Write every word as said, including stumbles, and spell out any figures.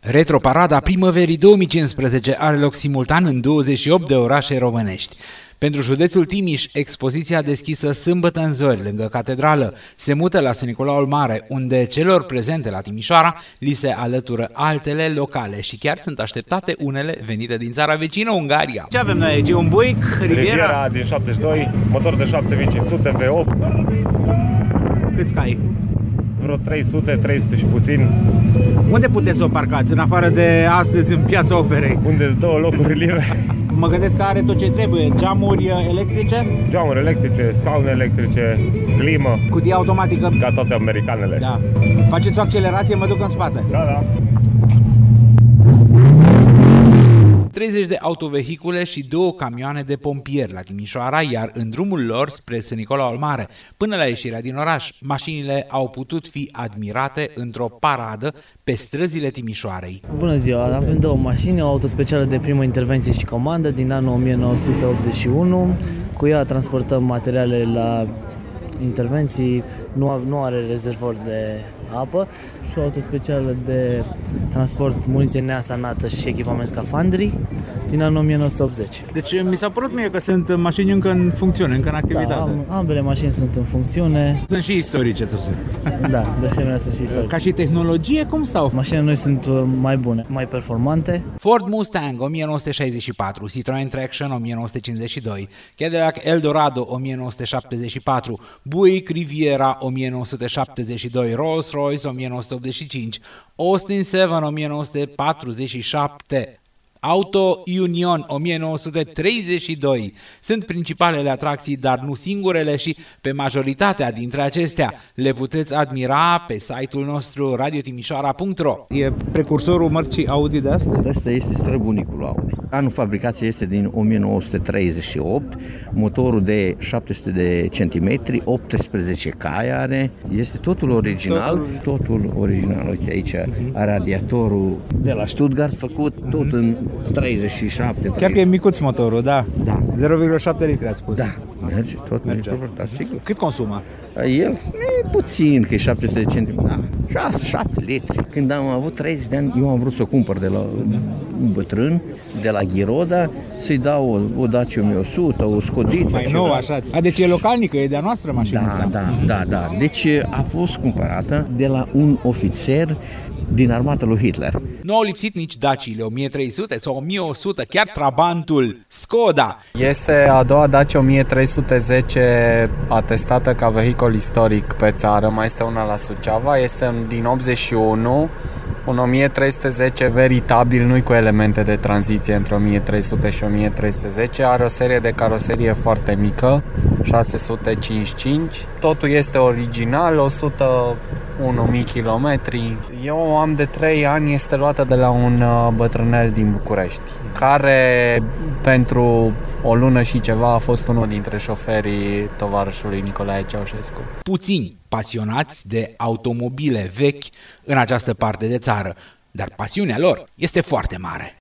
Retroparada primăverii două mii cincisprezece are loc simultan în douăzeci și opt de orașe românești. Pentru județul Timiș, expoziția deschisă sâmbătă în zori, lângă catedrală, se mută la Sfânt Nicolaul Mare, unde celor prezente la Timișoara li se alătură altele locale și chiar sunt așteptate unele venite din țara vecină, Ungaria. Ce avem noi aici? Un Buick Riviera? Riviera din șaptezeci și doi, motor de șapte mii cinci sute V opt. Câți cai? Vreo trei sute, trei sute și puțin. Unde puteți o parcați, în afară de astăzi în Piața Operei? Unde-s două locuri libere. Mă gândesc că are tot ce trebuie, geamuri electrice? Geamuri electrice, scaune electrice, climă. Cutie automatică? Ca toate americanele. Da. Faceți o accelerație, mă duc în spate. Da, da. treizeci de autovehicule și două camioane de pompieri la Timișoara, iar în drumul lor spre Sfânt Nicolaul Mare, până la ieșirea din oraș, mașinile au putut fi admirate într-o paradă pe străzile Timișoarei. Bună ziua! Avem două mașini, o auto specială de primă intervenție și comandă din anul o mie nouă sute optzeci și unu. Cu ea transportăm materiale la intervenții, nu, nu are rezervor de apă, și o auto specială de transport muniție neasanată și echipament scafandri din anul o mie nouă sute optzeci. Deci mi s-a părut mie că sunt mașini încă în funcțiune, încă în activitate. Da, ambele mașini sunt în funcțiune. Sunt și istorice totuși. Da, de asemenea sunt și istorice. Ca și tehnologie, cum stau? Mașinile noi sunt mai bune, mai performante. Ford Mustang o mie nouă sute șaizeci și patru, Citroen Traction o mie nouă sute cincizeci și doi, Cadillac Eldorado o mie nouă sute șaptezeci și patru, Buick Riviera o mie nouă sute șaptezeci și doi, Rolls-Royce o mie nouă sute optzeci și cinci, Austin șapte o mie nouă sute patruzeci și șapte, Auto Union o mie nouă sute treizeci și doi sunt principalele atracții, dar nu singurele, și pe majoritatea dintre acestea le puteți admira pe site-ul nostru radio timișoara punct ro. E precursorul mărcii Audi de astăzi? Ăsta este străbunicul Audi. Anul fabricației este din o mie nouă sute treizeci și opt, motorul de șapte sute de centimetri, optsprezece cai are, este totul original, totul, totul original. Uite aici, radiatorul de la Stuttgart făcut, tot în treizeci și șapte. Chiar că e micuț motorul, da. Da. zero virgulă șapte litri ați spus. Da, merge, tot merge, da, sigur. Cât consumă? El e puțin, că e șapte sute de centimetri, da, șapte litri. Când am avut treizeci de ani, eu am vrut să o cumpăr de la un bătrân, de la Ghiroda, să-i dau o, o Dacia o mie o sută, o Scodiță. Mai nou, așa. A, deci e localnică, e de-a noastră mașinuța. Da, da, da, da. Deci a fost cumpărată de la un ofițer din armata lui Hitler. Nu au lipsit nici Daciile o mie trei sute sau o mie o sută, chiar Trabantul, Skoda. Este a doua Dacia o mie trei sute zece atestată ca vehicul istoric pe țară, mai este una la Suceava, este din optzeci și unu, un o mie trei sute zece veritabil, nu cu elemente de tranziție între o mie trei sute și o mie trei sute zece, are o serie de caroserie foarte mică, șase sute cincizeci și cinci, totul este original, o sută unu mii kilometri. Eu am de trei ani, este luată de la un bătrânel din București, care pentru o lună și ceva a fost unul dintre șoferii tovarășului Nicolae Ceaușescu. Puțini pasionați de automobile vechi în această parte de țară, dar pasiunea lor este foarte mare.